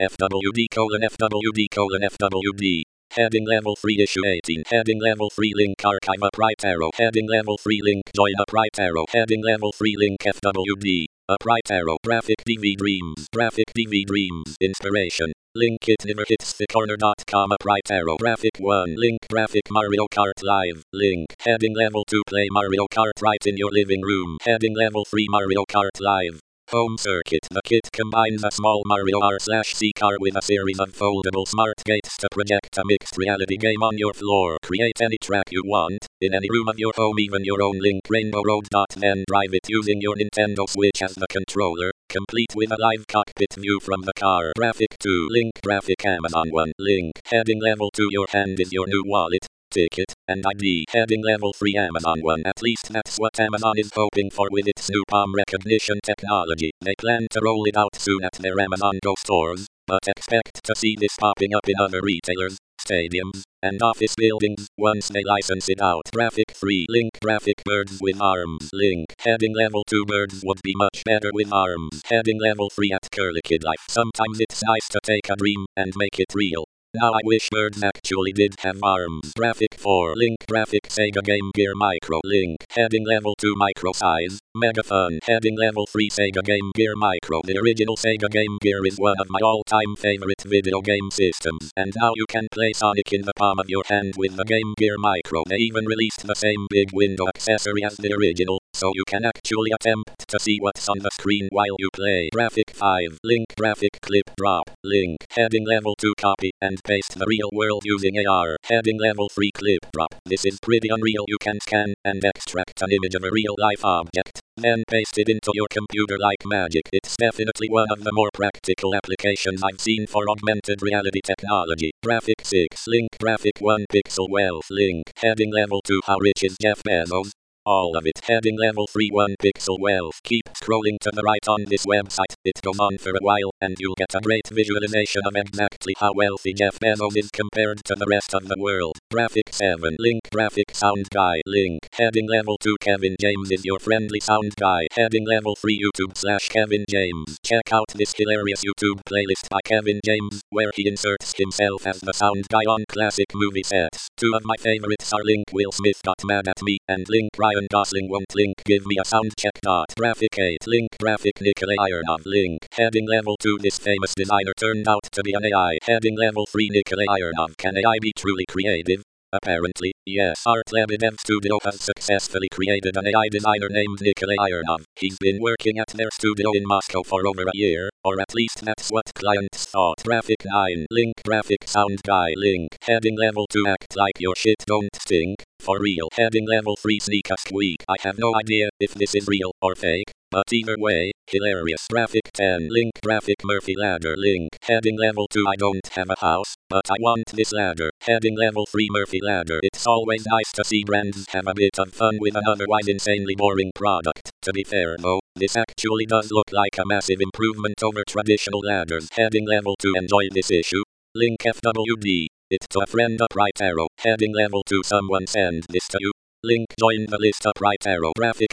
FWD:FWD:FWD. Heading level 3 issue 18. Heading level 3 link archive upright arrow. Heading level 3 link join upright arrow. Heading level 3 link FWD. Upright arrow. Graphic DV Dreams. Graphic DV Dreams. Inspiration. Link it never hits the corner.com upright arrow. Graphic 1 link graphic Mario Kart Live. Link. Heading level 2 play Mario Kart right in your living room. Heading level 3 Mario Kart Live. Home circuit. The kit combines a small Mario R/C car with a series of foldable smart gates to project a mixed reality game on your floor. Create any track you want, in any room of your home, even your own Link Rainbow Road. Then drive it using your Nintendo Switch as the controller, complete with a live cockpit view from the car. Graphic 2 link graphic Amazon 1 link. Heading level 2 your hand is your new wallet, ticket, and ID. Heading level 3 Amazon 1. At least that's what Amazon is hoping for with its new palm recognition technology. They plan to roll it out soon at their Amazon Go stores, but expect to see this popping up in other retailers, stadiums, and office buildings once they license it out. Graphic 3 link graphic birds with arms. Link. Heading level 2 birds would be much better with arms. Heading level 3 at Curly Kid Life. Sometimes it's nice to take a dream and make it real. Now I wish birds actually did have arms. Graphic 4 link graphic Sega Game Gear Micro. Link. Heading level 2 micro size. Mega fun. Heading level 3 Sega Game Gear Micro. The original Sega Game Gear is one of my all-time favorite video game systems. And now you can play Sonic in the palm of your hand with the Game Gear Micro. They even released the same big window accessory as the original, so you can actually attempt to see what's on the screen while you play. Graphic 5 link graphic clip drop. Link. Heading level 2 copy and paste the real world using AR. Heading level 3 clip drop. This is pretty unreal. You can scan and extract an image of a real life object, then paste it into your computer like magic. It's definitely one of the more practical applications I've seen for augmented reality technology. Graphic 6 link graphic 1 pixel wealth. Link. Heading level 2 how rich is Jeff Bezos? All of it. Heading level 3 1 pixel wealth. Keep scrolling to the right on this website. It goes on for a while and you'll get a great visualization of exactly how wealthy Jeff Bezos is compared to the rest of the world. Graphic 7 link graphic sound guy. Link. Heading level 2 Kevin James is your friendly sound guy. Heading level 3 YouTube/Kevin James. Check out this hilarious YouTube playlist by Kevin James, where he inserts himself as the sound guy on classic movie sets. Two of my favorites are Link Will Smith got mad at me and Link Ryan Gosling won't Link give me a sound check. Graphic 8 link graphic Nikolai Ironov. Link. Heading level 2 this famous designer turned out to be an AI. Heading level 3 Nikolai Ironov. Can AI be truly creative? Apparently, yes. ArtLab Dev Studio has successfully created an AI designer named Nikolai Ironov. He's been working at their studio in Moscow for over a year, or at least that's what clients thought. Graphic 9 link graphic sound guy. Link. Heading level 2 act like your shit don't stink. For real. Heading level 3 sneak a squeak. I have no idea if this is real or fake, but either way, hilarious. Graphic 10 link graphic Murphy ladder. Link. Heading level 2 I don't have a house, but I want this ladder. Heading level 3 Murphy ladder. It's always nice to see brands have a bit of fun with an otherwise insanely boring product. To be fair though, this actually does look like a massive improvement over traditional ladders. Heading level 2 enjoy this issue. Link FWD. It to a friend upright arrow. Heading level 2 someone send this to you. Link join the list upright arrow. Graphic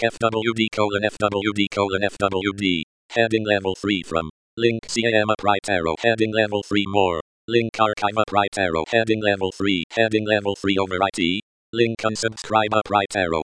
FWD:FWD:FWD. Heading level 3 from Link CAM upright arrow. Heading level 3 more. Link archive upright arrow. Heading level 3. Heading level 3 over IT. Link unsubscribe upright arrow.